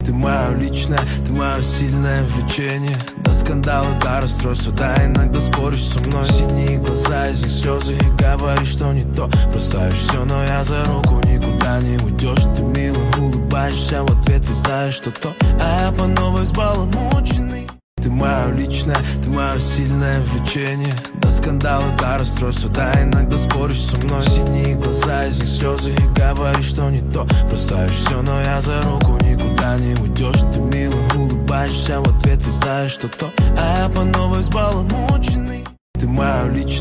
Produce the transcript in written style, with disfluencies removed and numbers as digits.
Ты моя личная, ты мое сильное влечение. До скандала, до расстройства, да, иногда споришь со мной. Синие глаза, из них слезы, и говоришь, что не то. Бросаешь все, но я за руку никуда не уйдешь. Ты мило улыбаешься в ответ, ведь знаешь, что то. А я по новой взбаламученный. Ты моя личная, ты мое сильное влечение. До скандала, до расстройства, да, иногда споришь со мной. Синие глаза, из них слезы, и говоришь, что не то. Бросаешь все, но я за руку никуда не уйдешь. Ты мило улыбаешься в ответ, ведь знаешь, что то. А я по новой взбаламученный. Ты моя личная.